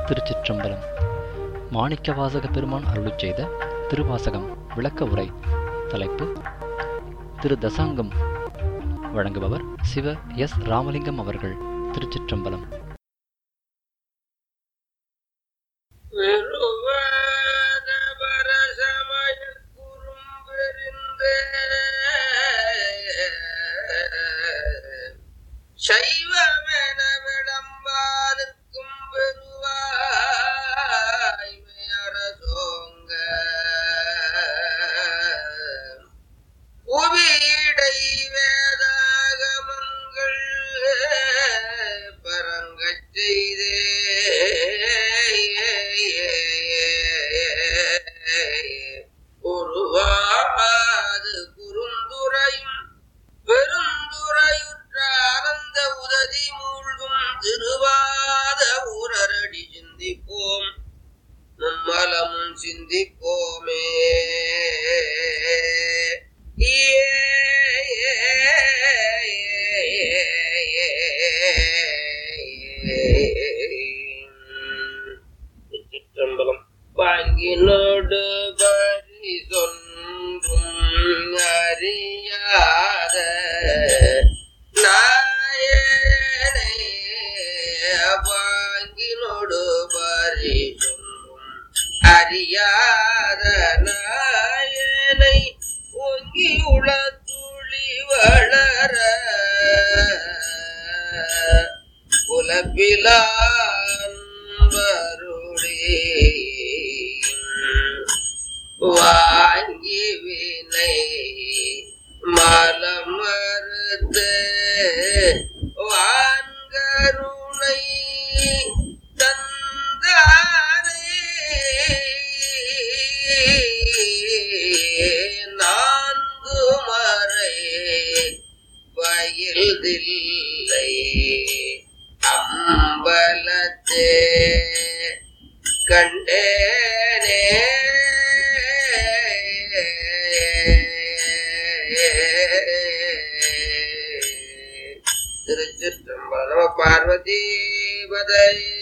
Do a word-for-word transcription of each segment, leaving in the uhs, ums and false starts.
திருச்சிற்றம்பலம். மாணிக்கவாசக பெருமான் அருளிச் செய்த திருவாசகம் விளக்க உரை. தலைப்பு திரு தசாங்கம். வழங்குபவர் சிவ எஸ் ராமலிங்கம் அவர்கள். திருச்சிற்றம்பலம். சைவமென விளம்பாலிருக்கும் பெருவாய்மையரசோங்க புவியடை வேதாகமங்கள் பரங்கச் செய்தே உருவாது குறுந்துரையும் பெருந்துரையுற்ற ஆனந்த உததி மூழ்கும் திருவாத ஊரரடி சிந்திப்போம் மும்மலமும் சிந்திப்போமே. சிற்றம்பலம். வாங்கினோடு பரி சொன்றும் அறியாத நாயனை வாங்கினோடு பரி சொன்றும் அறியாத நாயனை ஒங்கி உளத்துளி வளர புலப்பிலான்பருளே வாங்கி வினை மலம் மறுத்து வான்கருணை தந்தானே நான்கு மறை பயில்தில்லை அம்பலத்தே கண்டேனே. திருச்சிற்றம்பலம். பார்வதி பதை.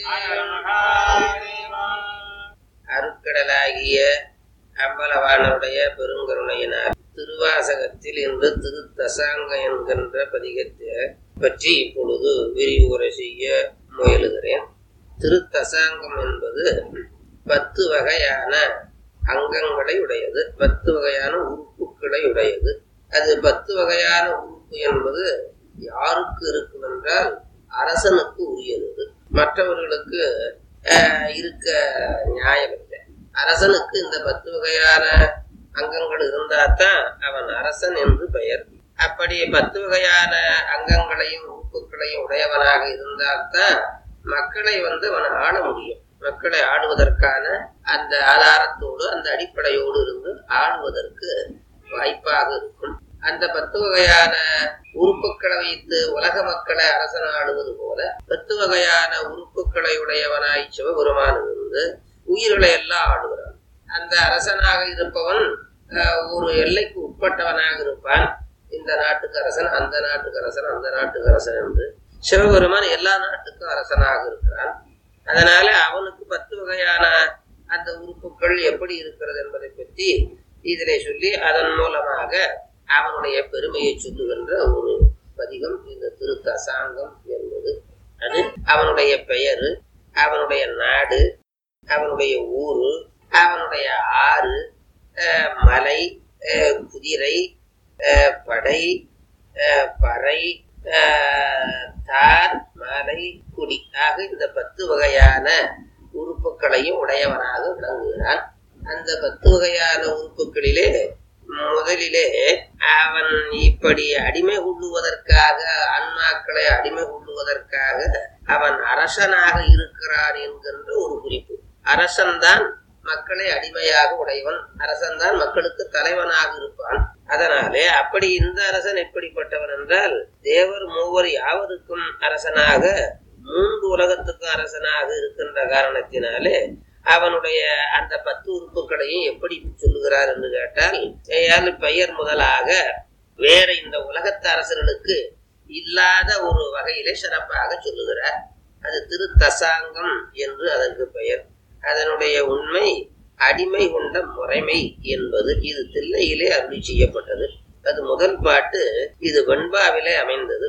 அருட்கடலாகிய அம்பலவானுடைய பெருங்கருணையினார் திருவாசகத்தில் இன்று திரு தசாங்கம் என்கின்ற பதிகத்தை பற்றி இப்பொழுது விரிவுரை செய்ய முயலுகிறேன். திருத்தசாங்கம் என்பது பத்து வகையான அங்கங்களை உடையது, பத்து வகையான உறுப்புகளை உடையது. அது பத்து வகையான உறுப்பு என்பது யாருக்கு இருக்கும் என்றால் அரசனுக்கு உரியது, மற்றவர்களுக்கு இருக்க நியாயம் இல்லை. அரசனுக்கு இந்த பத்து வகையான அங்கங்கள் இருந்தால்தான் அவன் அரசன் என்று பெயர். அப்படி பத்து வகையான அங்கங்களையும் உறுப்புகளையும் உடையவனாக இருந்தால்தான் மக்களை வந்து அவன் ஆள முடியும். மக்களை ஆடுவதற்கான அந்த ஆதாரத்தோடு அந்த அடிப்படையோடு இருந்து ஆடுவதற்கு வாய்ப்பாக இருக்கும். அந்த பத்து வகையான உறுப்புகளை வைத்து உலக மக்களை அரசன் ஆடுவது போல பத்து வகையான உறுப்புகளை உடையவனாய் சிவபெருமான் இருந்து உயிர்களை எல்லாம் ஆடுகிறான். அந்த அரசனாக இருப்பவன் ஒரு எல்லைக்கு உட்பட்டவனாக இருப்பான். இந்த நாட்டுக்கு அரசன், அந்த நாட்டுக்கு அரசன், அந்த நாட்டுக்கு அரசன் என்று. சிவபெருமான் எல்லா நாட்டுக்கும் அரசனாக இருக்கிறான். அதனால அவனுக்கு பத்து வகையான அந்த உறுப்புகள் எப்படி இருக்கிறது என்பதை பற்றி இதிலே சொல்லி அதன் மூலமாக அவனுடைய பெருமையை சொல்லுகின்ற ஒரு பதிகம் இந்த திருத்தசாங்கம் என்பது. அது அவனுடைய பெயரு, அவனுடைய நாடு, அவனுடைய ஊரு, அவனுடைய ஆறு, மலை, குதிரை, படை, பறை, தார், மலை, குடி ஆக இந்த பத்து வகையான உறுப்புகளையும் உடையவனாக விளங்குகிறான். அந்த பத்து வகையான உறுப்புகளிலே முதலிலே அவன் இப்படி அடிமை கொள்ளுவதற்காக, ஆன்மாக்களை அடிமை கொள்ளுவதற்காக அவன் அரசனாக இருக்கிறான் என்கின்ற ஒரு குறிப்பு. அரசன்தான் மக்களை அடிமையாக உடையவன், அரசன்தான் மக்களுக்கு தலைவனாக இருப்பான். அதனாலே அப்படி இந்த அரசன் எப்படிப்பட்டவன் என்றால் தேவர் மூவர் யாவருக்கும் அரசனாக, மூன்று உலகத்துக்கும் அரசனாக இருக்கின்ற காரணத்தினாலே அவனுடைய அந்த பத்து உறுப்புகளையும் எப்படி சொல்லுகிறார் என்று கேட்டால் பெயர் முதலாக வேற இந்த உலகத்து அரசர்களுக்கு இல்லாத ஒரு வகையிலே சிறப்பாக சொல்லுகிறார். அது திரு தசாங்கம் என்று அதற்கு பெயர். அதனுடைய உண்மை அடிமை கொண்ட முறைமை என்பது இது தில்லையிலே அருளி செய்யப்பட்டது. அது முதல் பாட்டு. இது வெண்பாவிலே அமைந்தது.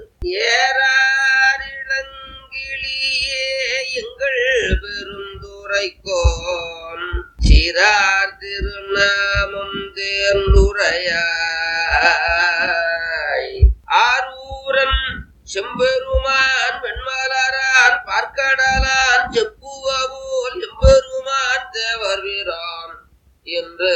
ஏறாரிளங்கிளியே எங்கள் பெருந்துரைக்கோன் சீரார் திருநாமம் தேர்ந்துரையாய் ஆரூரன் செம்பெருமான் வெண்மலரான் பார்க்கடலான் செப்புவபோல் எம்பெருமான் தேவர் வீரான் என்று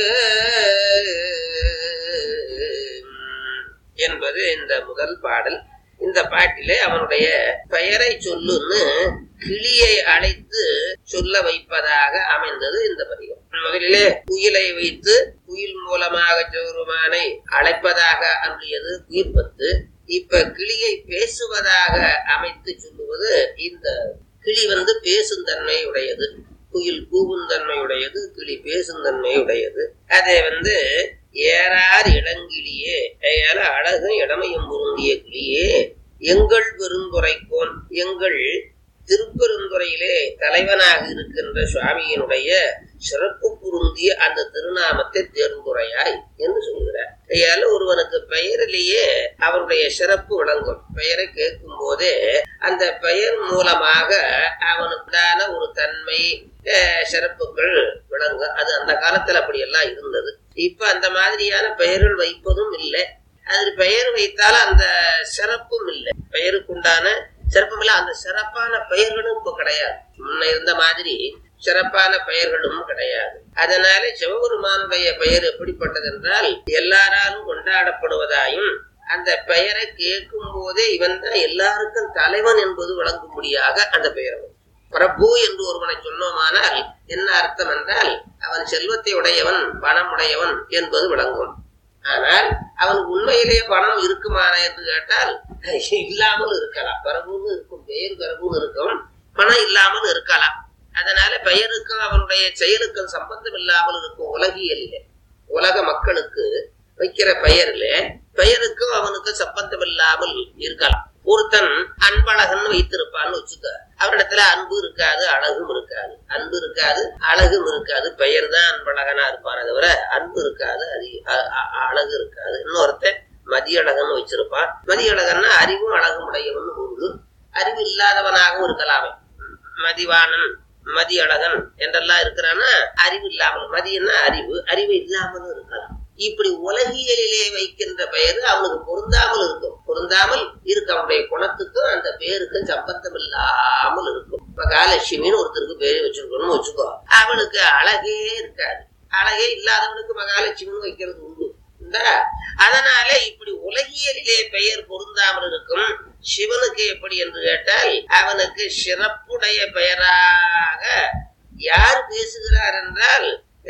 என்பது இந்த முதல் பாடல். இந்த பாட்டிலே அவனுடைய பெயரை சொல்லுன்னு கிளியை அழைத்து சொல்ல வைப்பதாக அமைந்தது இந்த பதிகம். முதலிலே குயிலை வைத்து குயில் மூலமாக சிவருமானை அழைப்பதாக அருளியது குயிர்பத்து. இப்ப கிளியை பேசுவதாக அமைத்து சொல்லுவது. இந்த கிளி வந்து பேசும் தன்மை உடையது, குயில் கூவும் தன்மை உடையது, கிளி பேசும் தன்மை உடையது. அதை வந்து ஏறார் இளங்கிளியே, ஏற அழகு இடமையும் பொருந்திய கிளியே, எங்கள் பெருந்துரைக்கோன், எங்கள் திருப்பெருந்துறையிலே தலைவனாக இருக்கின்ற சுவாமியினுடைய சிறப்பு பொருந்திய அந்த திருநாமத்தை தேர்ந்துரையாய் என்று சொல்கிறார். ஐயால ஒருவனுக்கு பெயரிலேயே அவருடைய சிறப்பு விளங்கும். பெயரை கேட்கும் போதே அந்த பெயர் மூலமாக அவனுக்கான ஒரு தன்மை சிறப்புகள் விளங்கும். அது அந்த காலத்துல அப்படி எல்லாம் இருந்தது. இப்ப அந்த மாதிரியான பெயர்கள் வைப்பதும் இல்லை. அது பெயர் வைத்தாலும் அந்த சிறப்பும் இல்லை. பெயருக்குண்டான சிறப்பும் இல்லை. அந்த சிறப்பான பெயர்களும் இப்ப கிடையாது. முன்ன இருந்த மாதிரி சிறப்பான பெயர்களும் கிடையாது. அதனால சிவபெருமானுடைய பெயர் எப்படிப்பட்டது என்றால் எல்லாராலும் கொண்டாடப்படுவதாயும் அந்த பெயரை கேட்கும் போதே இவன் தான் எல்லாருக்கும் தலைவன் என்பது விளங்கும்படியாக அந்த பெயர். பிரபு என்று ஒருவனை சொன்னோமானால் என்ன அர்த்தம் என்றால் அவன் செல்வத்தை உடையவன், பணம் உடையவன் என்பது விளங்கும். ஆனால் அவனுக்கு உண்மையிலேயே பணம் இருக்குமான என்று கேட்டால் இல்லாமல் இருக்கலாம். பிரபுன்னு இருக்கும், பெயர் பிரபுன்னு இருக்கும், பணம் இல்லாமல் இருக்கலாம். அதனால பெயருக்கும் அவனுடைய செயலுக்கும் சம்பந்தம் இல்லாமல் இருக்கும். உலகியலிலே உலக மக்களுக்கு வைக்கிற பெயர்ல பெயருக்கும் அவனுக்கு சம்பந்தம் இல்லாமல் இருக்கலாம். ஒருத்தன் அன்பழகன் வைத்திருப்பான்னு வச்சுக்க, அவரிடத்துல அன்பு இருக்காது, அழகும் இருக்காது. அன்பு இருக்காது, அழகும் இருக்காது. பெயர் தான் அன்பழகனா இருப்பான தவிர அன்பு இருக்காது, அழகு இருக்காது. இன்னொருத்தன் மதியழகன் வச்சிருப்பான். மதியழகன்னா அறிவும் அழகும் உடையவன் பொருள். அறிவு இல்லாதவனாகவும் இருக்கலாமே. மதிவானன், மதியழகன் என்றெல்லாம் இருக்கிறான்னா அறிவு இல்லாமல், மதியன்னா அறிவு, அறிவு இல்லாமலும் இருக்கலாம். இப்படி உலகியலிலே வைக்கின்ற பெயர் அவனுக்கு பொருந்தாமல் இருக்கும். பொருந்தாமல் இருக்க அவனுடைய குணத்துக்கும் அந்த பேருக்கும் சம்பந்தம் இல்லாமல் இருக்கும். இப்ப மகாலட்சுமின்னு ஒருத்தருக்கு பேரு வச்சிருக்கணும்னு வச்சுக்கோ, அவனுக்கு அழகே இருக்காது. அழகே இல்லாதவனுக்கு மகாலட்சுமின்னு வைக்கிறது உண்டு. அதனால இப்படி உலகியலிலே பெயர் பொருந்தாமல் இருக்கும். சிவனுக்கு எப்படி என்று கேட்டால் அவனுக்கு சிறப்புடைய பெயராக யார் பேசுகிறார் என்றால்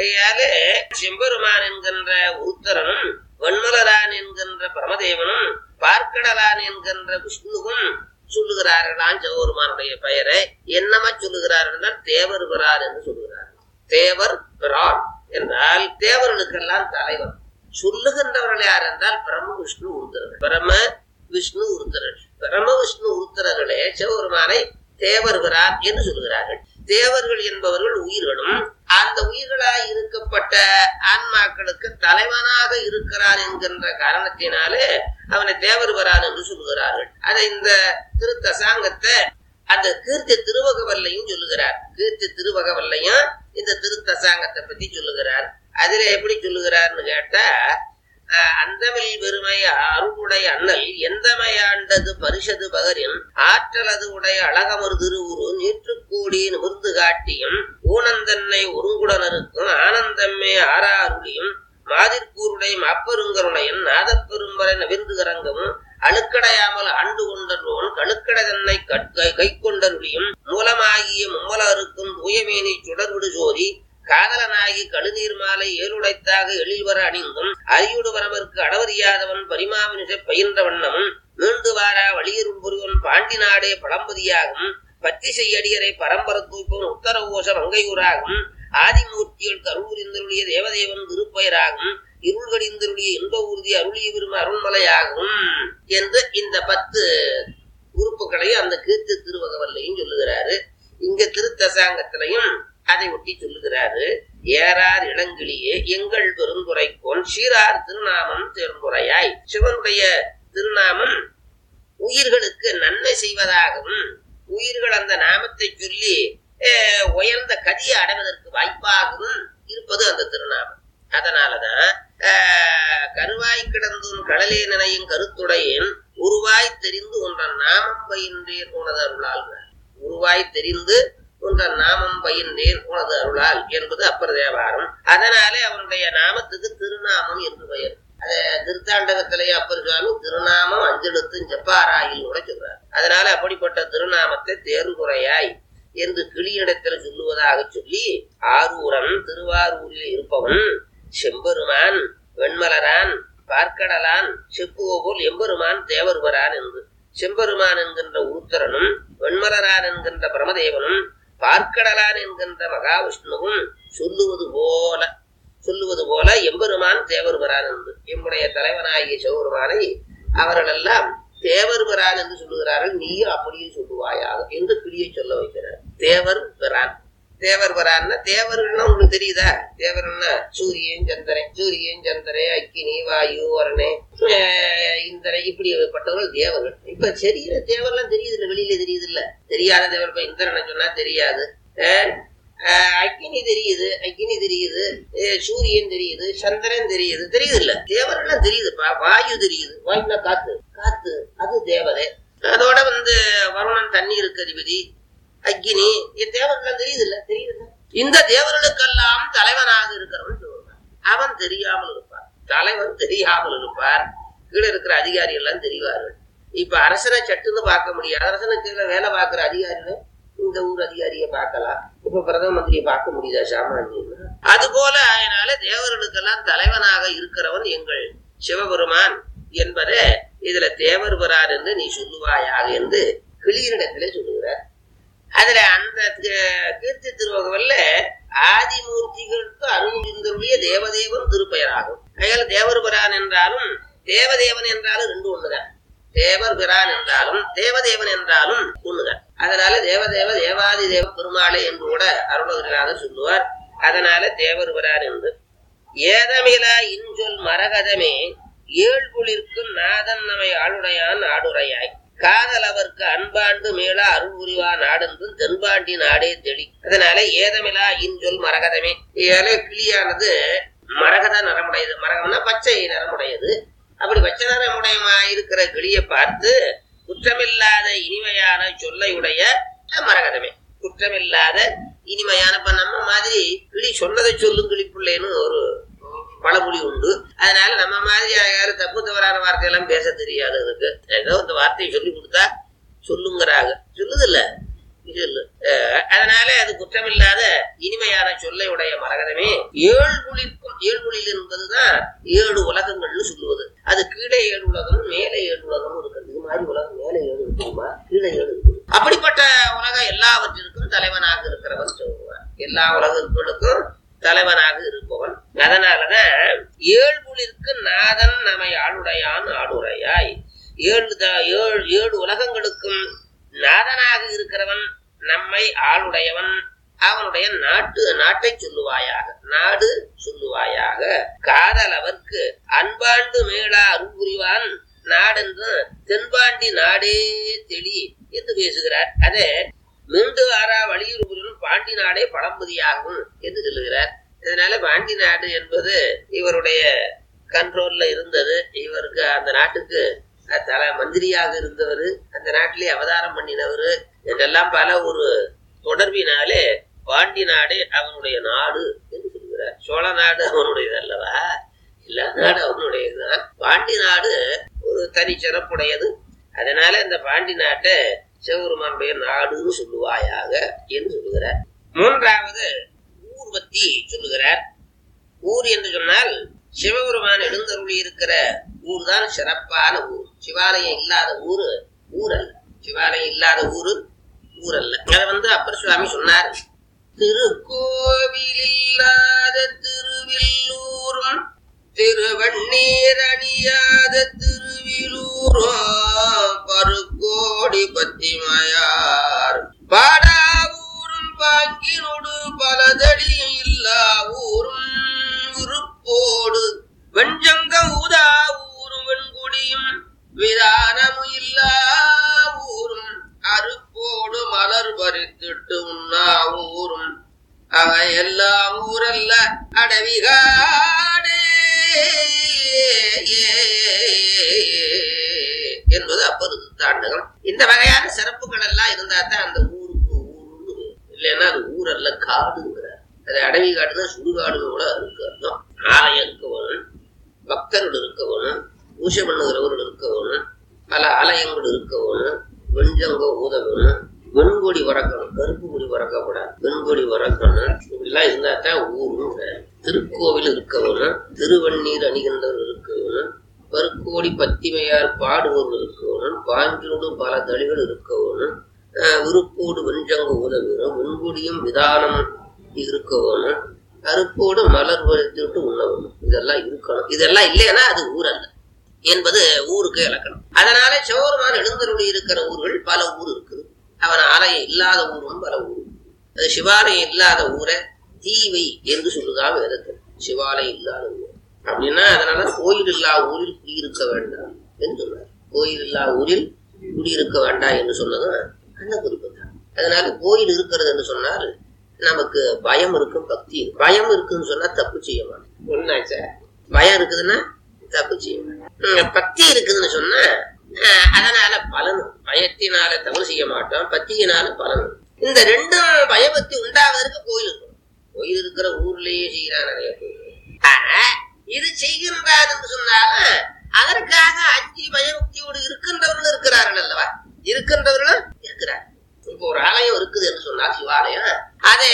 செம்பெருமான் என்கின்ற உத்தரனும், வெண்மலரான் என்கின்ற பரமதேவனும், பார்க்கடலான் என்கின்ற விஷ்ணுவும் சொல்லுகிறார்களாம் சிவபெருமானுடைய பெயரை. என்னமா சொல்லுகிறார்கள் என்றால் தேவர் பிரான் என்று சொல்லுகிறார்கள். தேவர் பிரான் என்றால் தேவர்களுக்கெல்லாம் தலைவர். சொல்லுகின்றவர்கள் யார் என்றால் பிரம்ம விஷ்ணு உருத்தரர்கள். பிரம விஷ்ணு உருத்தரர்கள். பிரம விஷ்ணு உருத்தரர்களே சிவபெருமானை தேவர் பிரான் என்று சொல்லுகிறார்கள். தேவர்கள் என்பவர்கள் உயிர்களும் அந்த உயிர்களாய் இருக்கப்பட்ட ஆன்மாக்களுக்கு தலைவனாக இருக்கிறான் என்கின்ற காரணத்தினாலே அவனை தேவர் வரான் என்று சொல்லுகிறார்கள். அதை இந்த திருத்தசாங்கத்தை அந்த கீர்த்தி திருவகவல்லையும் சொல்லுகிறார். கீர்த்தி திருவகவல்லையும் இந்த திருத்தசாங்கத்தை பத்தி சொல்லுகிறார். அதுல எப்படி சொல்லுகிறார்னு கேட்டா, அந்தமில் பெருமை அருளுடைய அண்ணல் எந்தமையாண்டது பரிசது பகரின் ஆற்றலது உடைய அழகமர் திருவுரு நீற்று கூடி நிமிர்ந்து காட்டியும் ஊனந்தன்னை ஒருங்குடனருக்கும் ஆனந்தம்மே ஆறாருளியும் மாதிர்கூருடைய மாப்பெருங்கருணையன் நாதப்பெரும்பரை நவிர்ந்து கரங்கமும் அழுக்கடையாமல் ஆண்டு கொண்டோன் கழுக்கடை தன்னை கை கொண்டருளியும் மூலமாகிய மும்மலருக்கும் தூயமேனி சுடர்விடு ஜோதி காதலனாகி கழுநீர் மாலை ஏழுடைத்தாக எழில்வர அணிந்தும் அரியுடு வரவர்க்கு அடவறியாதவன் பரிமாவினிசை பயின்ற வண்ணமும் மீண்டு வாரா வழியருள் புரிவன் பாண்டி நாடே பழம்பதியாகும் பத்தி செய்யடியரை பரம்பர தூய்ப்பவன் உத்தர ஓச மங்கையூராகும் ஆதிமூர்த்திகள் கருவுரிந்தருடைய தேவதேவன் திருப்பெயராகும் இருள்கடிந்தருடைய இன்ப ஊர்தி அருளிய விரும்ப அருள்மலையாகும் என்று இந்த பத்து உறுப்புகளையும் அந்த கீர்த்தி திருவகவல்லையும் சொல்லுகிறாரு. இங்க திருத்தசாங்கத்திலையும் அதை ஒட்டி சொல்லுகிறாரு. ஏறார் இளங்கிளியே எங்கள் பெருந்துரைக்கோன் சீரார் திருநாமம் தேர்ந்துரையாய். சிவனுடைய திருநாமம் உயிர்களுக்கு நன்மை செய்வதாகவும் உயிர்கள் அந்த நாமத்தை சொல்லி உயர்ந்த கதியை அடைவதற்கு வாய்ப்பாகவும் இருப்பது அந்த திருநாமம். அதனாலதான் கருவாய் கிடந்தும் கடலே நினையும் கருத்துடையேன் உருவாய் தெரிந்து ஒன்றன் நாமம் பயின்றேன் உனது அருளால். உருவாய் தெரிந்து ஒன்றன் நாமம் பயின்றேன் உனது அருளால் என்பது அப்பர் தேவாரம். அதனாலே அவனுடைய நாமத்துக்கு திருநாமம் என்று பெயர். அத திருத்தாண்டகத்திலேயே அப்பர் சுவாமி திருநாமம் அஞ்செழுத்தும் செப்பாராயில் கூட சொல்றார். அதனால அப்படிப்பட்ட திருநாமத்தை தேர்ந்துரையாய் என்று கிளியிடத்தில் சொல்லுவதாக சொல்லி ஆரூரன் திருவாரூரில் இருப்பவன் செம்பெருமான் வெண்மலரான் பார்க்கடலான் செப்புவோல் எம்பெருமான் தேவருவரான் என்று. செம்பெருமான் என்கின்ற உருத்தரனும் வெண்மலரான் என்கின்ற பிரமதேவனும் பார்க்கடலான் என்கின்ற மகாவிஷ்ணுவும் சொல்லுவது போல சொல்லுவது போல எம்பெருமான் தேவருவரான் என்று. எம்முடைய தலைவனாகிய சிவபெருமானை அவர்கள் எல்லாம் தேவர் பெறான் என்று சொல்லுகிறார்கள். நீயும் அப்படியே சொல்லுவாயாக என்று கிளியை சொல்ல வைக்கிறார். தேவர் பெறான். தேவர் பெறான்னா தேவர்கள்னா உங்களுக்கு தெரியுதா? தேவர்னா சூரியன் சந்திரன் சூரியன் சந்திரன் அக்கினி வாயு வரணே இந்திர இப்படிப்பட்டவர்கள் தேவர்கள். இப்ப தெரியுற தேவர்லாம் தெரியுது இல்ல, வெளியில தெரியுது இல்ல. தெரியாத தேவர் இப்ப இந்திரனை சொன்னா தெரியாது. அக்கினி தெரியுது அக்கினி தெரியுது சூரியன் தெரியுது சந்திரன் தெரியுது தெரியுது இல்ல. தேவர்கள்லாம் தெரியுதுப்பா. வாயு தெரியுது. வாயுனா காத்து காத்து அது தேவதை. அதோட வந்து வருணன் தண்ணீருக்கு அதிபதி அக்கினி தேவர்கள்லாம் தெரியுது இல்ல தெரியுது. இந்த தேவர்களுக்கெல்லாம் தலைவனாக இருக்கிறவன் சொல்றான். அவன் தெரியாமல் இருப்பார். தலைவன் தெரியாமல் இருப்பார். கீழே இருக்கிற அதிகாரி எல்லாம் தெரிவார்கள். இப்ப அரசனை சட்டுன்னு பார்க்க முடியாது. அரசனுக்கு கீழே வேலை பார்க்கிற அதிகாரிகள் இந்த ஊர் அதிகாரியை பார்க்கலாம். இப்ப பிரதம மந்திரியை பார்க்க முடியுதா சாமானியம்? அது போல அதனால தேவர்களுக்கெல்லாம் தலைவனாக இருக்கிறவன் எங்கள் சிவபெருமான் என்பதை இதுல தேவர் பெறார் என்று நீ சொல்லுவாயாக என்று கிளியினிடத்திலே சொல்லுகிறார். அதுல அந்த கீர்த்தி திருவகவல்ல ஆதிமூர்த்திகளுக்கு அருள்கின்றவருடைய தேவதேவன் திருப்பெயராகும். அதனால தேவர் பெறான் என்றாலும் தேவதேவன் என்றாலும் ரெண்டு ஒண்ணுதான். தேவர் பெறான் என்றாலும் தேவதேவன் என்றாலும் ஒண்ணுதான். அதனால தேவதேவ தேவாதி தேவ பெருமாளை என்று கூட அருணகிரிநாதர் சொல்லுவார். அதனால தேவர் பெறான் என்று. ஏதமிலா இன்சொல் மரகதமே ஏழ்குளிர்க்கும் நாதன் நமை ஆளுடையான் ஆடுரையாய் காதல் அவருக்கு அன்பாண்டு மேலா அருள் புரிவா நாடென்றும் தென்பாண்டி நாடே தெளி. அதனால ஏதமிலா இன்சொல் மரகதமே. ஏழை கிளியானது மரகத நிறமுடையது. மரகம்னா பச்சை நிறமுடையது. அப்படி பச்சை நிறமுடையமா இருக்கிற கிளியை பார்த்து குற்றமில்லாத இனிமையான சொல்லையுடைய மரகதமே. குற்றமில்லாத இனிமையான இப்ப நம்ம மாதிரி கிளி சொன்னதை சொல்லும் கிளிப்புள்ளேன்னு ஒரு பழமொழி உண்டு. அதனால நம்ம மாதிரி யாரும் தப்பு தவறான வார்த்தையெல்லாம் பேச தெரியாது. அதுக்கு ஏதோ இந்த வார்த்தையை சொல்லி கொடுத்தா சொல்லுங்கிறாங்க. சொல்லுது இல்ல சொல்லு. அதனால அது குற்றமில்லாத இனிமையான சொல்லை உடைய மரகதமே. ஏழ்குளிர்க்கும் ஏழ்குளில் என்பதுதான் ஏழு உலகங்கள்னு சொல்லுவது. அது கீழே ஏழு உலகம் மேலே ஏழு உலகம் இருக்கிறது. இது மாதிரி உலகம் மேலே ஏழு இருக்குமா கீழே ஏழு இருக்கு. அப்படிப்பட்ட உலகம் எல்லாவற்றிற்கும் தலைவனாக இருக்கிறவன் சொல்லுவார். எல்லா உலகங்களுக்கும் தலைவனாக இருப்பவன். அதனாலதான் ஏழ்குளிர்க்கு நாதன் நம்மை ஆளுடையான் ஆளுரையாய். ஏழு ஏழு ஏழு உலகங்களுக்கும் நாதனாக இருக்கிறவன் நம்மை ஆளுடையவன். அவனுடைய நாட்டு நாட்டை சொல்லுவாயாக நாடு சொல்லுவாயாக. காதல் அவர்க்கு அன்பாண்டு மேலா அருள் புரிவான் நாடென்று தென்பாண்டி நாடே தெளி என்று பேசுகிறார். அதே மீண்டு ஆறா வலியுறுப்புடன் பாண்டி நாடே பழம்பதியாகும் என்று சொல்லுகிறார். இதனால பாண்டி நாடு என்பது இவருடைய கண்ட்ரோல்ல இருந்தது. இவருக்கு அந்த நாட்டுக்கு தலை மந்திரியாக இருந்தவர், அந்த நாட்டிலே அவதாரம் பண்ணினவர் என்றெல்லாம் பல ஒரு தொடர்பினாலே பாண்டி நாடே அவனுடைய நாடு என்று சொல்கிறார். சோழ நாடு அவனுடையது அல்லவா? எல்லா நாடு அவனுடையதுதான். பாண்டி நாடு ஒரு தனி சிறப்புடையது. அதனால இந்த பாண்டி நாட்டை சிவபெருமானுடைய நாடுன்னு சொல்லுவாயாக என்று சொல்லுகிறார். மூன்றாவது ஊர் பத்தி சொல்லுகிறார். ஊர் என்று சொன்னால் சிவபெருமான் எழுந்தருளி இருக்கிற ஊர் தான் சிறப்பான ஊர். சிவாலயம் இல்லாத ஊரு ஊர் அல்ல. சிவாலயம் இல்லாத ஊரு ஊர் அல்ல. அதை வந்து அப்பர் சுவாமி சொன்னார். திருக்கோவில் இல்லாத திருவில்லூரும் திருவண்ணீர் அணியாத திருவிலூரும் பருக்கோடி அவன் எல்லாம் ஊரல்ல அடவிகாடே என்பது அப்பொழுது தாண்டகம். இந்த வகையான சிறப்புகள் எல்லாம் இருந்தா தான் அந்த ஊருக்கு ஊரு, இல்லைன்னா அது ஊரல்ல காடுங்கிறார். அது அடவி காடுன்னா சுடுகாடுன்னு கூட இருக்கு அர்த்தம். ஆலயம் இருக்கவனும், பக்தர்கள் இருக்கவனும், பூஜை பண்ணுகிறவர்கள் இருக்கவனும், பல ஆலயங்கள் இருக்கவனும், வெஞ்சங்க ஊதவனும், வெண்கொடி வரக்கணும், கருப்பு கொடி வரக்கூடாது, வெண்கொடி வரக்கணும், இப்படிலாம் இருந்தா தான் ஊருங்கிற. திருக்கோவில் இருக்கவனும், திருவண்ணீர் அணிகின்றவர் இருக்கவனும், பருக்கோடி பத்திமையார் பாடுபவர்கள் இருக்கவனும், பாஞ்சோடு பல தளிகள் இருக்கவனும், விருப்போடு வெஞ்சங்க ஊதவனும், வெண்கொடியும் விதானம் இருக்கவனும், கருப்போடு மலர் வரைத்துட்டு உண்ணவனும், இதெல்லாம் இருக்கணும். இதெல்லாம் இல்லைன்னா அது ஊரல்ல என்பது ஊருக்கு இலக்கணம். அதனால சிவபெருமான் எழுந்தருளி இருக்கிற ஊர்கள் பல ஊர் இருக்குது. அவன் ஆலயம் இல்லாத ஊரும் பல ஊர். அது சிவாலயம் இல்லாத ஊரை தீவை என்று சொல்லுதான் வேதத்தில். சிவாலயம் இல்லாத ஊர் அப்படின்னா அதனால கோயில் இல்லா ஊரில் குடியிருக்க வேண்டாம் என்று சொன்னார். கோயில் இல்லா ஊரில் குடியிருக்க வேண்டாம் என்று சொன்னதும் அந்த குறிப்பு தான். அதனால கோயில் இருக்கிறது என்று சொன்னால் நமக்கு பயம் இருக்கும், பக்தி இருக்கும். பயம் இருக்குன்னு சொன்னா தப்பு செய்ய மாட்டோம். ஒன்னாச்சா பயம் இருக்குதுன்னா தப்பு செய்ய மாட்டோம். பக்தி இருக்குதுன்னு சொன்னா அதனால பலன். பயத்தினால தவறு செய்ய மாட்டோம், பக்தியினால பலன். இந்த ரெண்டும் பயபக்தி உண்டாவதற்கு கோயில் இருக்கும். கோயில் இருக்கிற ஊர்லயே செய்யறான் நிறைய கோயில். ஆனா இது செய்கின்றார் என்று சொன்னாலும் அதற்காக அஞ்சு பயபக்தியோடு இருக்கின்றவர்களும் இருக்கிறார்கள் அல்லவா? இருக்கின்றவர்களும் இருக்கிறார். இப்போ ஒரு ஆலயம் இருக்குது என்று சொன்னால் சிவாலயம், அதே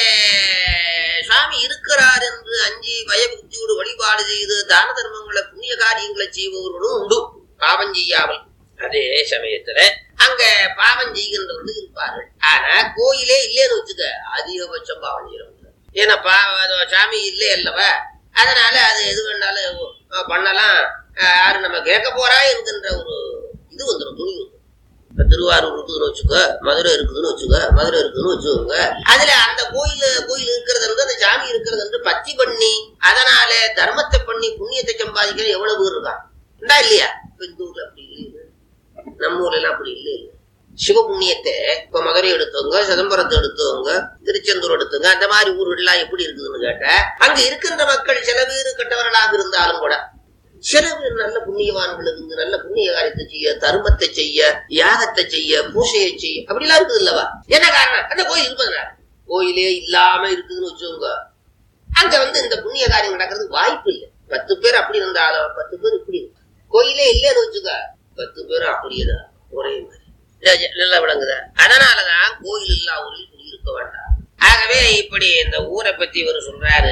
சுவாமி இருக்கிறார் என்று அஞ்சு பயபக்தியோடு வழிபாடு செய்து தான தர்மங்களை புண்ணிய காரியங்களை செய்பவர்களும் உண்டு, பாவம் செய்யாமல். அதே சமயத்துல அங்க பாவம் செய்கின்றவர்கள் இருப்பார்கள். ஆனா கோயிலே இல்லைன்னு வச்சுக்க அதிகபட்சம் பாவம் செய்யறவங்க. ஏன்னா பாவ சாமி இல்லை அல்லவா? அதனால அது எது வேணாலும் பண்ணலாம், யாரு நம்ம கேட்க போறா என்கின்ற ஒரு இது வந்துடும், துணி வந்துடும். திருவாரூர் இருக்குதுன்னு வச்சுக்க, மதுரை இருக்குதுன்னு வச்சுக்க, மதுரை இருக்குதுன்னு வச்சுக்கோங்க. அதுல அந்த கோயில் கோயில் இருக்கிறது வந்து அந்த சாமி இருக்கிறது வந்து பத்தி பண்ணி அதனால தர்மத்தை பண்ணி புண்ணியத்தை சம்பாதிக்கிற எவ்வளவு பேர் இருக்கான் இந்தா இல்லையா? இந்த ஊர்ல அப்படி இல்லை, நம்ம ஊர்ல எல்லாம் அப்படி இல்லை. சிவபுண்ணியத்தை இப்ப மதுரை எடுத்தவங்க, சிதம்பரத்தை எடுத்தவங்க, திருச்செந்தூர் எடுத்தவங்க, அந்த மாதிரி ஊர்கள்லாம் எப்படி இருக்குதுன்னு கேட்டா அங்க இருக்கின்ற மக்கள் சில பேர் கெட்டவர்களாக இருந்தாலும் கூட சில பேர் நல்ல புண்ணியவான்கள் இருந்து நல்ல புண்ணிய காரியத்தை செய்ய, தர்மத்தை செய்ய, யாகத்தை செய்ய, பூசையை செய்ய, அப்படிலாம் இருக்குது இல்லவா? என்ன காரணம்? அந்த கோயில் இருப்பதுனால. கோயிலே இல்லாம இருக்குதுன்னு வச்சுக்கோங்க, அங்க வந்து இந்த புண்ணிய காரியம் நடக்கிறதுக்கு வாய்ப்பு இல்லை. பத்து பேர் அப்படி இருந்தாலும் பத்து பேர் இப்படி இருக்கு. கோயிலே இல்லைன்னு வச்சுக்க, பத்து பேர் அப்படியேதான் ஒரே மாதிரி நல்லா விளங்குத. அதனாலதான் கோயில் இல்லா ஊரில் குடியிருக்க வேண்டாம். ஆகவே இப்படி இந்த ஊரை பத்தி இவர் சொல்றாரு.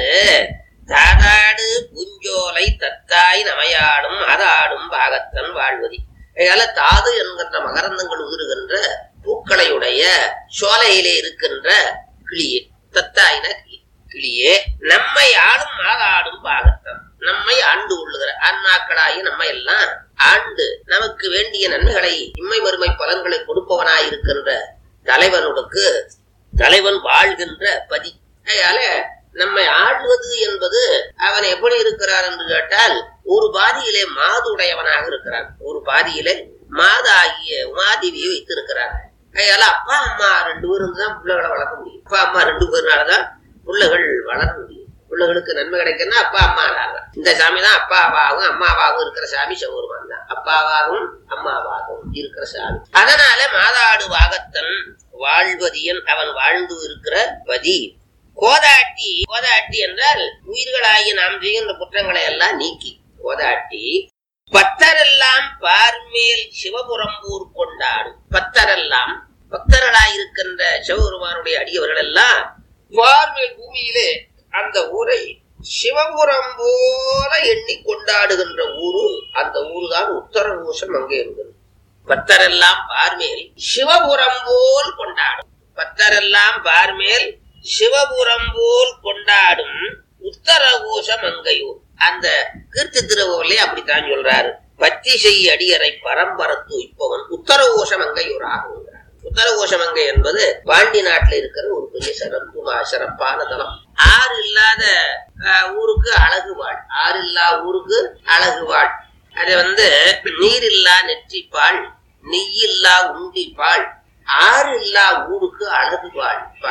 தாதாடு புஞ்சோலை தத்தாய் நமையாடும் அதாடும் பாகத்தன் வாழ்வதி. அதனால தாது என்கின்ற மகரந்தங்கள் உதிர்கின்ற பூக்களையுடைய சோலையிலே இருக்கின்ற கிளியே, தத்தாயின கிளியே, நம்மை ஆடும் ஆதாடும் பாகத்தன், நம்மை ஆண்டு உள்ளுகிற ஆன்மாக்களாகி நம்ம எல்லாம் ஆண்டு நமக்கு வேண்டிய நன்மைகளை இம்மை வறுமை பலன்களை கொடுப்பவனாய் இருக்கின்ற தலைவனுக்கு தலைவன் வாழ்கின்ற பதி. அதனால நம்மை ஆள்வது என்பது அவன் எப்படி இருக்கிறார் என்று கேட்டால் ஒரு பாதியிலே மாது உடையவனாக இருக்கிறான், ஒரு பாதியிலே மாது ஆகிய உமாதேவியை வைத்திருக்கிறார். அதனால அப்பா அம்மா ரெண்டு பேரும் தான் பிள்ளைகளை வளர்க்க முடியும். அப்பா அம்மா ரெண்டு பேருனாலதான் பிள்ளைகள் வளர முடியும். பிள்ளைகளுக்கு நன்மை கிடைக்குன்னா அப்பா அம்மா ஆனாங்க. இந்த சாமி தான் அப்பாவாகவும் அம்மாவாகவும் இருக்கிற சாமி சிவபெருமான் தான். அப்பாவாகவும் அம்மாவாகவும் இருக்கிற சாமி. அதனால மாதாடு வாகத்தன் வாழ்வதியன், அவன் வாழ்ந்து இருக்கிற பதி. கோதாட்டி, கோதாட்டி என்றால் உயிர்களாகி நாம் செய்கின்ற குற்றங்களை எல்லாம் நீக்கி கோதாட்டி. பத்தரெல்லாம் பார்மேல் சிவபுரம்பூர் கொண்டாடும். பத்தரெல்லாம் பக்தர்களாயிருக்கின்ற சிவபெருமானுடைய அடியவர்கள் எல்லாம் பார்மேல் பூமியிலே அந்த ஊரை சிவபுரம் போல எண்ணி கொண்டாடுகின்ற ஊரு அந்த ஊருதான் உத்தரகோஷம். அங்கே இருந்தது. பத்தரெல்லாம் பார்மேல் சிவபுரம் போல் கொண்டாடும். பத்தரெல்லாம் பார்மேல் சிவபுரம் போல் கொண்டாடும் உத்தரகோஷ மங்கையூர். அந்த கீர்த்தி திருவோலே அப்படித்தான் சொல்றாரு. பத்தி செய் அடியரை பரம்பரத்து இப்பவன் உத்தரகோஷ மங்கையூர் ஆகும். உத்தரகோஷ மங்கை என்பது பாண்டி நாட்டுல இருக்கிற ஒரு பெரிய சிறப்பு சிறப்பான தலம். ஆறு இல்லாத ஊருக்கு அழகு வாழ், ஆறு இல்லா ஊருக்கு அழகு வாழ். அது வந்து நீர் இல்லா நெற்றிப்பாள், நெய்யில்லா உண்டிப்பாள், ஆறு இல்லா ஊருக்கு அழகு வாழ் பாடு.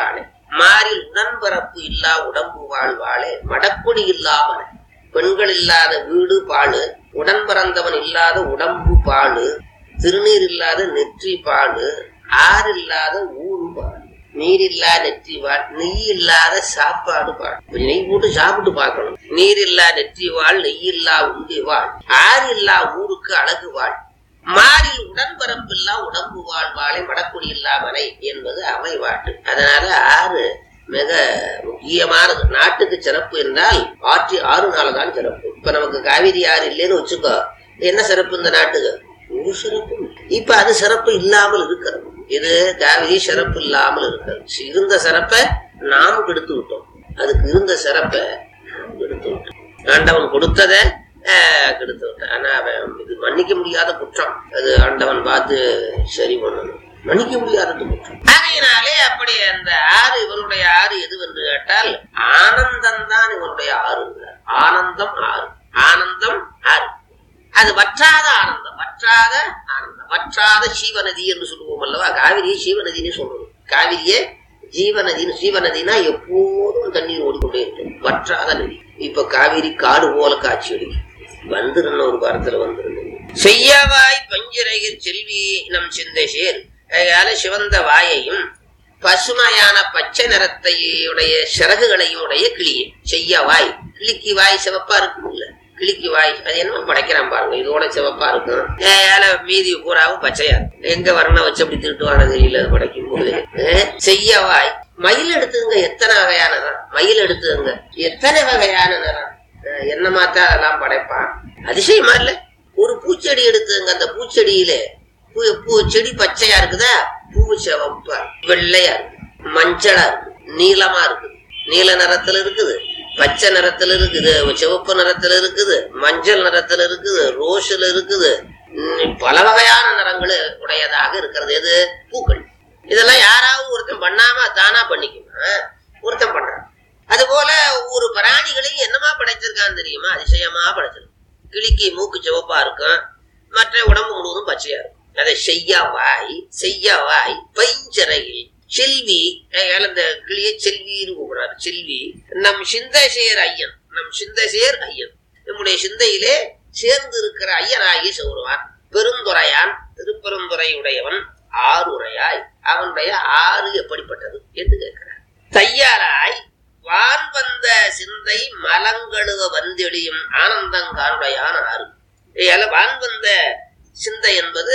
மாறில் உடன்பரப்பு இல்லா உடம்பு வாழ்வாளே மடக்குடி இல்லாம பெண்கள் இல்லாத வீடு பாழு உடன் பிறந்தவன் இல்லாத உடம்பு பாழு திருநீர் இல்லாத நெற்றி பாழு ஆறு இல்லாத ஊரு பாழு நீர் இல்லா நெற்றி வாழ் நெய் இல்லாத சாப்பாடு பாழ் நெய் போட்டு சாப்பிட்டு பார்க்கணும். நீர் இல்லா நெற்றி வாழ் நெய் இல்லா உண்டி வாழ் ஆறு இல்லா ஊருக்கு அழகு வாழ் மாறில் உடன்பரப்பில்லா உடம்பு வாழ்வாளை மடக்குடி இல்லாமனை என்பது அவை வாட்டு. அதனால ஆறு மிக முக்கியமானது. நாட்டுக்கு சிறப்பு என்றால் ஆற்றி ஆறு நாள்தான் சிறப்பு. இப்ப நமக்கு காவிரி ஆறு இல்லைன்னு வச்சுக்கோ, என்ன சிறப்பு இந்த நாட்டுக்கு? ஒரு சிறப்பு. இப்ப அது சிறப்பு இல்லாமல் இருக்கிறது. இது காவிரி சிறப்பு இல்லாமல் இருக்கிறது. இருந்த சிறப்பை நாம் கெடுத்து விட்டோம். அதுக்கு இருந்த சிறப்பை நாம் கெடுத்து விட்டோம். ஆண்டவன் கொடுத்ததை கெடுத்து விட்டான். ஆனா அவன் இது மன்னிக்க முடியாத குற்றம். அது ஆண்டவன் பார்த்து சரி பண்ணணும். மன்னிக்க முடியாதது குற்றம். ஆகையினாலே அப்படி அந்த ஆறு இவனுடைய ஆறு எதுவென்று கேட்டால் ஆனந்தம் தான் இவனுடைய ஆறு. ஆனந்தம் ஆறு. ஆனந்தம் ஆறு. அது வற்றாத ஆனந்தம். வற்றாத ஆனந்தம். வற்றாத சீவநதி என்று சொல்லுவோம் அல்லவா? காவிரியை சீவநதினு சொல்றோம். காவிரியே ஜீவநதினு. சீவநதினா எப்போதும் தண்ணீர் ஓடிக்கொண்டே இருக்கும். வற்றாத நதி. இப்ப காவிரி காடு போல காட்சி அடிக்கும். வந்துருன்னு ஒரு வாரத்துல வந்துருங்க. செய்யவாய் பஞ்சிரையில் செல்வி நம் சிந்தை சேர். அதனால சிவந்த வாயையும் பசுமையான பச்சை நிறத்தையுடைய சிறகுகளையும் உடைய கிளியை செய்யவாய். கிளிக்கு வாய் சிவப்பா இருக்கும் இல்ல? கிளிக்கு வாய் அது என்ன படைக்கிறான் பாருங்க. இதோட சிவப்பா இருக்கும். ஏல மீதி பூராவும் பச்சையா இருக்கும். எங்க வரண வச்சு அப்படி திருட்டுவான தெரியல படைக்கும் போது. செய்யவாய். மயில் எடுத்துங்க. எத்தனை வகையான நிறம். மயில் எடுத்துங்க. எத்தனை வகையான நிறம். என்ன மாத்தா அதெல்லாம் படைப்பான். அதிசயமா இல்ல? ஒரு பூச்செடி எடுத்துங்க. அந்த பூச்செடியில பூ பூ செடி பச்சையா இருக்குதா? பூ சிவப்பா வெள்ளையா இருக்கு, மஞ்சளா இருக்கு, நீளமா இருக்குது. நீல நிறத்துல இருக்குது, பச்சை நிறத்துல இருக்குது, சிவப்பு நிறத்துல இருக்குது, மஞ்சள் நிறத்துல இருக்குது, ரோஸ்ல இருக்குது. பல வகையான நிறங்கள் உடையதாக இருக்கிறது. எது? பூக்கள். இதெல்லாம் யாராவது ஒருத்தன் பண்ணாம தானா பண்ணிக்குமா? ஒருத்தன் பண்றான். அது போல ஒவ்வொரு பிராணிகளையும் என்னமா படைச்சிருக்கான்னு தெரியுமா? அதிசயமா படைச்சிருக்கு. கிளிக்கு மூக்கு சிவப்பா இருக்கும், மற்ற உடம்பு முழுவதும் பச்சையா இருக்கும். அதை செய்யவாய். செய்யவாய் பைஞ்சரையில் செல்வி. இந்த கிளியை செல்வின்னு கூப்பிடுறாரு. செல்வி நம் சிந்தைசேர் ஐயன். நம் சிந்தைசேர் ஐயன். நம்முடைய சிந்தையிலே சேர்ந்து இருக்கிற ஐயனாகி சொல்லுவான். பெருந்துரையான் திருப்பெருந்துரை உடையவன் ஆறுரையாய். அவனுடைய ஆறு எப்படிப்பட்டது என்று கேட்கிறார். தையாராய் வான் வந்த சிந்தை மலங்கழுவ வந்தெளியும் ஆனந்தங்காருடையான ஆறு. வான் வந்த சிந்தை என்பது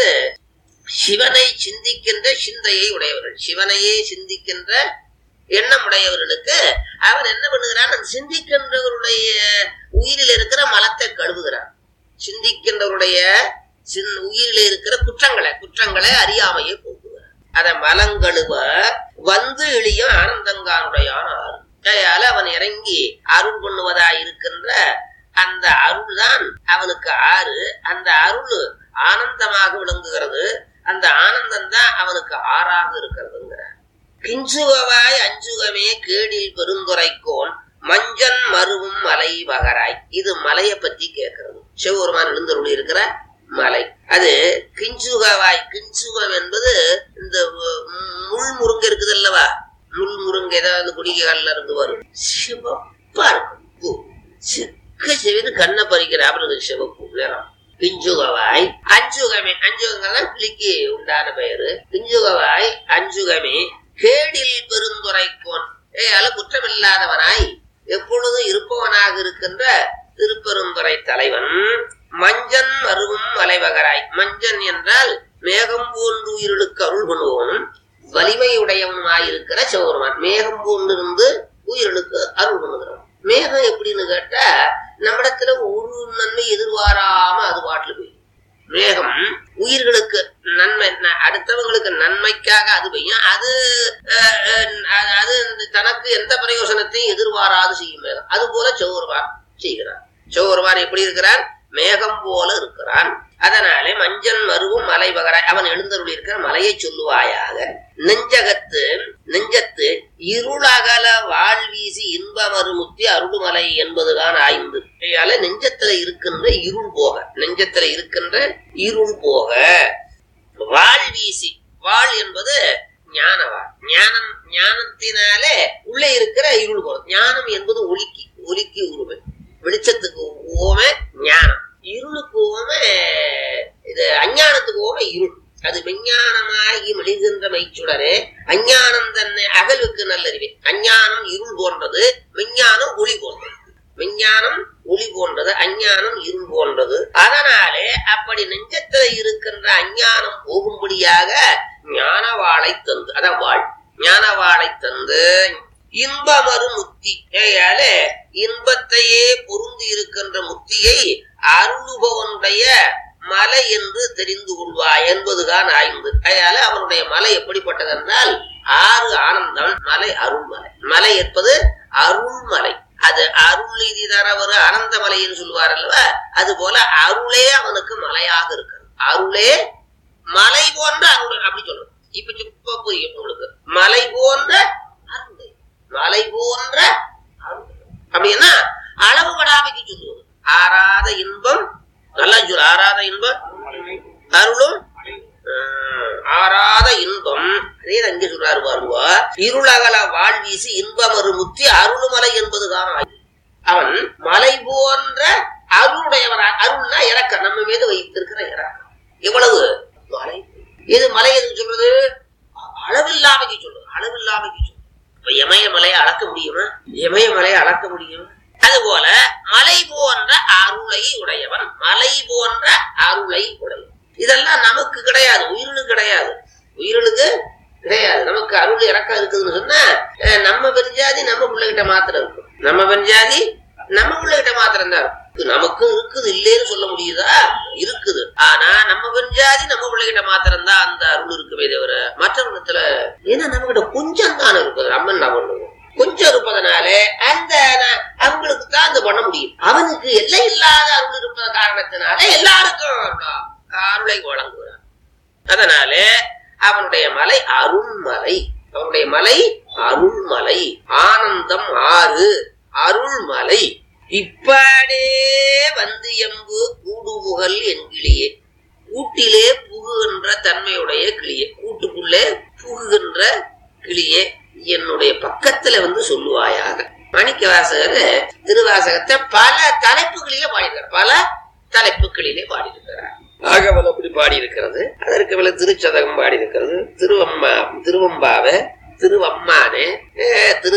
சிவனை சிந்திக்கின்ற சிந்தையை உடையவர்கள். சிவனையே சிந்திக்கின்ற எண்ணம் உடையவர்களுக்கு அவன் என்ன பண்ணுகிறான்? அந்த சிந்திக்கின்றவருடைய உயிரில் இருக்கிற மலத்தை கழுவுகிறான். சிந்திக்கின்றவருடைய உயிரில் இருக்கிற குற்றங்களை குற்றங்களை அறியாமையை போக்குகிறான். அதை மலங்கழுவ வந்து எளியும் ஆனந்தங்கானுடையான ஆறு. அதனால அவன் இறங்கி அருள் பண்ணுவதாய் இருக்கின்ற அந்த அருள் தான் அவனுக்கு ஆறு. அந்த அருள் ஆனந்தமாக விளங்குகிறது. அந்த ஆனந்தம் தான் அவனுக்கு ஆறாக இருக்கிறதுங்கிறார். கிஞ்சுகவாய் அஞ்சுகமே கேடில் பெருந்துரைக்கோன் மஞ்சன் மருவும் மலை வகராய். இது மலையை பத்தி கேட்கிறது. சிவபெருமான் எழுந்தருளி இருக்கிற மலை. அது கிஞ்சுகவாய். கிஞ்சுகம் என்பது இந்த முள் முருங்கை இருக்குது அல்லவா? முள் முருங்கை ஏதாவது குடிகால இருந்து வரும். சிவப்பா இருக்கும் பூ. சிக்க சிவந்து கண்ணை பறிக்கிற அப்புறம் சிவப்பு நிறம். பிஞ்சுகவாய் அஞ்சுகமே. அஞ்சுகங்கள்லாம் கிளிக்கு உண்டான பெயரு. பிஞ்சுகவாய் அஞ்சுகமே கேடில் பெருந்துரைக்கோன். ஏ அல குற்றமில்லாதவனாய் எப்பொழுதும் இருப்பவனாக இருக்கின்ற திருப்பெருந்துறை தலைவன். மஞ்சன் மருவும் மலைவகராய். மஞ்சன் என்றால் மேகம் போன்று உயிர்களுக்கு அருள் பண்ணுவோனும் வலிமையுடையவனுமாயிருக்கிற சிவபெருமான். மேகம் போன்றிருந்து உயிர்களுக்கு அருள் பண்ணுகிறோம். மேகம் எப்படின்னு கேட்டா நம்மிடத்துல ஒரு நன்மை எதிர்பாராம அது பாட்டுல போய். மேகம் உயிர்களுக்கு நன்மை, அடுத்தவங்களுக்கு நன்மைக்காக அது பெய்யும். அது அது தனக்கு எந்த பிரயோசனத்தையும் எதிர்பாராது செய்யும் மேகம். அது போல சிவபெருமான் செய்கிறான். சிவபெருமான் எப்படி இருக்கிறான்? மேகம் போல இருக்கிறான். அதனாலே மஞ்சன் மருவும் மலை வகராய். அவன் எழுந்தருளி இருக்கிற மலையை சொல்லுவாயாக. நெஞ்சகத்து நெஞ்சத்து இருளகல வாழ்வீசி இன்பமருமுத்தி அருள்மலை என்பதுதான் ஆய்ந்து. நெஞ்சத்துல இருக்கின்ற இருள் போக. நெஞ்சத்துல இருக்கின்ற இருள் போக வாழ்வீசி. வாழ் என்பது ஞானவா ஞானம் ஞானத்தினாலே உள்ளே இருக்கிற இருள் போறது. ஞானம் என்பது ஒளிக்கு ஒளிக்கு உருமை, வெளிச்சத்துக்கு ஓமை ஞானம், இருளுக்கு ஓமை இது அஞ்ஞானத்துக்கு ஓமை இருள். அது விஞ்ஞானமாகி மெழுகின்ற மைச்சுடரே அஞ்ஞானம் தன்னை அகலுக்கு நல்லறிவே. அஞ்ஞானம் இருள் போன்றது, விஞ்ஞானம் ஒளி போன்றது. விஞ்ஞானம் ஒளி போன்றது, அஞ்ஞானம் இருள் போன்றது. அதனாலே அப்படி நெஞ்சத்தில் இருக்கின்ற அஞ்ஞானம் போகும்படியாக ஞானவாளை தந்து, அதான் வாழ் ஞானவாளை தந்து இன்பமரு முத்தி. ஏயாலே இன்பத்தையே பொருந்தி இருக்கின்ற முத்தியை அருளுபவனுடைய மலை என்று தெரிந்து கொள்வாய் என்பதுதான் ஆய்ந்து. அதனால அவனுடைய மலை எப்படிப்பட்டது என்றால் ஆறு ஆனந்தம் மலை, அருள்மலை. மலை என்பது அருள்மலை. அது அருள் நீதி தரவர் ஆனந்த மலைன்னு சொல்லுவார் அல்லவா, அது போல அருளே அவனுக்கு மலையாக இருக்கிறது. அருளே மலை போன்ற அருள் அப்படி சொல்றது. இப்ப இப்ப புரியும் உங்களுக்கு. மலை போன்ற அருள், மலை போன்ற அருள் அப்படின்னா அளவு படாமைக்கு சொல்லுவது. ஆறாத இன்பம், நல்லா சொல்லு, ஆறாத இன்பம் அருளும் ஆறாத இன்பம். அதே அங்கே சொல்றாரு பாருங்க, இருளகல வாழ்வீசி இன்பமரு முத்தி அருள்மலை என்பதுதான். அவன் மலை போன்ற அருளுடையவன். அருள்னா இறக்கம், நம்ம மீது வைத்திருக்கிற இறக்கம். எவ்வளவு மலை, எது மலை எதுன்னு சொல்றது? அளவில்லாமைக்கு சொல்றது, அளவில்லாமைக்கு சொல்றது. இப்ப இமய மலையை அளக்க முடியுமா? இமய மலையை அளக்க முடியும். அதுபோல மலை போன்ற அருளை உடையவன், மலை போன்ற அருளை உடையவன். இதெல்லாம் நமக்கு கிடையாது, உயிர்களுக்கு கிடையாது, உயிர்களுக்கு கிடையாது. நமக்கு அருள் இறக்கம் இருக்குதுன்னு சொன்னா நம்ம பெருஞ்சாதி நம்ம பிள்ளைகிட்ட மாத்திரம் இருக்கும், நம்ம பெருஞ்சாதி நம்ம பிள்ளைகிட்ட மாத்திரம் தான் இருக்கும். நமக்கு இருக்குது, இல்லைன்னு சொல்ல முடியுதா? இருக்குது. ஆனா நம்ம பெருஞ்சாதி நம்ம பிள்ளைகிட்ட மாத்திரம் தான் அந்த அருள் இருக்குமே தவிர மற்றவங்கத்துல ஏன்னா நம்ம கிட்ட கொஞ்சம் தானே இருக்குது. நம்ம என்ன பண்ணுவோம்? கொஞ்சம் இருப்பதனாலே அந்த அவங்களுக்கு தான் அந்த பண்ண முடியும். அவனுக்கு எல்லை இல்லாத அருள் இருப்பத காரணத்தினால எல்லாருக்கும் அருளை வழங்குகிறான். அதனாலே அவனுடைய மலை அருள்மலை, அவனுடைய மலை அருள்மலை. ஆனந்தம் ஆறு அருள்மலை. இப்பாடே வந்து எம்பு கூடுபுகழ் என்கிளியே. கூட்டிலே புகுகின்ற தன்மையுடைய கிளியே, கூட்டுக்குள்ளே புகுகின்ற கிளியே, என்னுடைய பக்கத்துல வந்து சொல்லுவாயாக. மாணிக்க வாசகர் திருவாசகத்தை பல தலைப்புகளிலே பாடியிருக்கிறார், பல தலைப்புகளிலே பாடியிருக்கிறார். ஆகவல் அப்படி பாடியிருக்கிறது. அதற்கு மேல திருச்சதகம் பாடியிருக்கிறது. திருவம்மா திருவம்பாவ, திருவம்மானே, திரு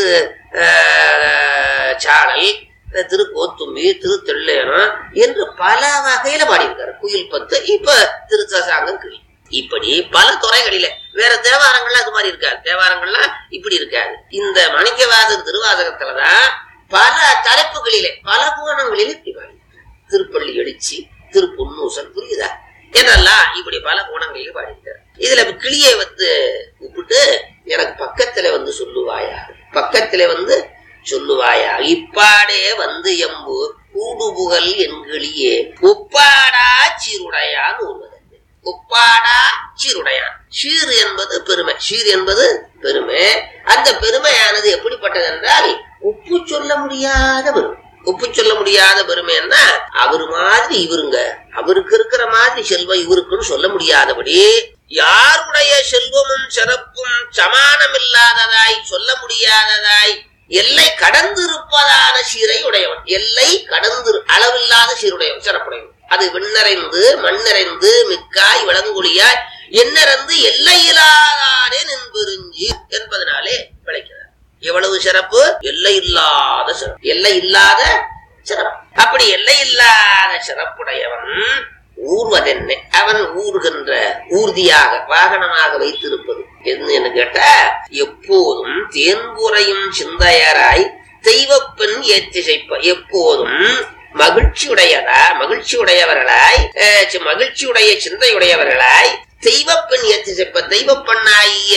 சாளல், திருக்கோத்தும்பி, திரு தெள்ளேனம் என்று பல வகையில பாடியிருக்காரு. குயில் பத்து, இப்ப திருச்சசாங்கம் கிளி, இப்படி பல துறைகளில. வேற தேவாரங்கள்லாம் அது மாதிரி இருக்காது, தேவாரங்கள்லாம் இப்படி இருக்காது. இந்த மாணிக்கவாசகர் திருவாசகத்துலதான் பல தலைப்புகளிலே பல கோணங்களிலே இப்படி பாடியிருக்காரு. திருப்பள்ளி எழுச்சி, திரு பொன்னூசன், புரியுதா? என்னெல்லாம் இப்படி பல கோணங்களிலே பாடியிருக்காரு. இதுல கிளியை வந்து கூப்பிட்டு எனக்கு பக்கத்துல வந்து சொல்லுவாயா, பக்கத்துல வந்து சொல்லுவாயா. இப்பாடே வந்து எம்பு கூடுபுகழ் என்கிளியே ஒப்பாடா சீருடையான் ஒருவன். ஒப்பாடா சீருடையான். சீர் என்பது பெருமை, சீர் என்பது பெருமை. அந்த பெருமையானது எப்படிப்பட்டது என்றால் ஒப்பு சொல்ல முடியாத பெருமை. ஒப்பு சொல்ல முடியாத பெருமைன்னா அவரு மாதிரி இவருங்க, அவருக்கு இருக்கிற மாதிரி செல்வம் இவருக்குன்னு சொல்ல முடியாதபடி, யாருடைய செல்வமும் சிறப்பும் சமானம் இல்லாததாய், சொல்ல முடியாததாய், எல்லை கடந்து இருப்பதான சீரை உடையவன். எல்லை கடந்து அளவில்லாத சீருடையவன், சிறப்புடையவன். அது விண்ணறைந்து மண்ணறைந்து மிக்காய் விளங்குழியாய் என்னறந்து எல்லையில்லாதானே நின்பெருஞ்சி என்பதனாலே விளைக்கிறார். எவ்வளவு சிறப்பு! எல்லை இல்லாத சிறப்பு, எல்லை இல்லாத சிறப்பு. அப்படி எல்லை இல்லாத சிறப்புடையவன் ஊர்வதென்ன, அவன் ஊர்கின்ற ஊர்தியாக வாகனமாக வைத்திருப்பது என்ன கேட்டா, எப்போதும் தேன்புரையும் சிந்தையராய் தெய்வப்பெண் ஏற்றிசைப்ப. எப்போதும் மகிழ்ச்சியுடையதா மகிழ்ச்சியுடையவர்களாய் மகிழ்ச்சியுடைய சிந்தையுடையவர்களாய் தெய்வப்பெண் ஏற்றிசைப்ப. தெய்வப்பெண்ணாகிய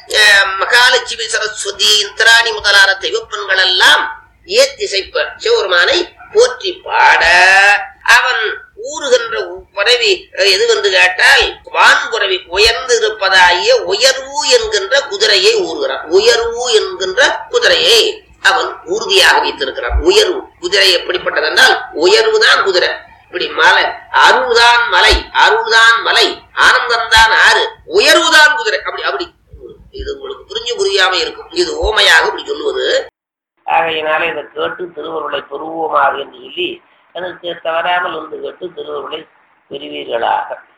மகாலட்சுமி, சரஸ்வதி, இந்திராணி முதலான தெய்வப்பெண்கள் எல்லாம் ஏத்திசைப்ப சிவபெருமானை போற்றி பாட, அவன் ஊறுகின்ற பறவை எதுவென்று கேட்டால் வான்புறவி உயர்ந்து இருப்பதாகிய உயர்வு என்கின்ற குதிரையை ஊறுகிறான். உயர்வு என்கின்ற குதிரையை அவன் உறுதியாக வைத்திருக்கிறான். உயர்வு குதிரை எப்படிப்பட்டது என்றால் உயர்வுதான் குதிரை. இப்படி மலை, அருள்தான் மலை, அருள்தான் மலை, ஆனந்தம்தான் ஆறு, உயர்வுதான் குதிரை. அப்படி அப்படி இது முடியாம இருக்கும். இது ஓமையாக இப்படி சொல்லுவது. ஆகையினால இதை கேட்டு திருவருளை பெறுவோமாக என்று சொல்லி அதற்கு தவறாமல் வந்து கேட்டு திருவருளை பெறுவீர்களாக.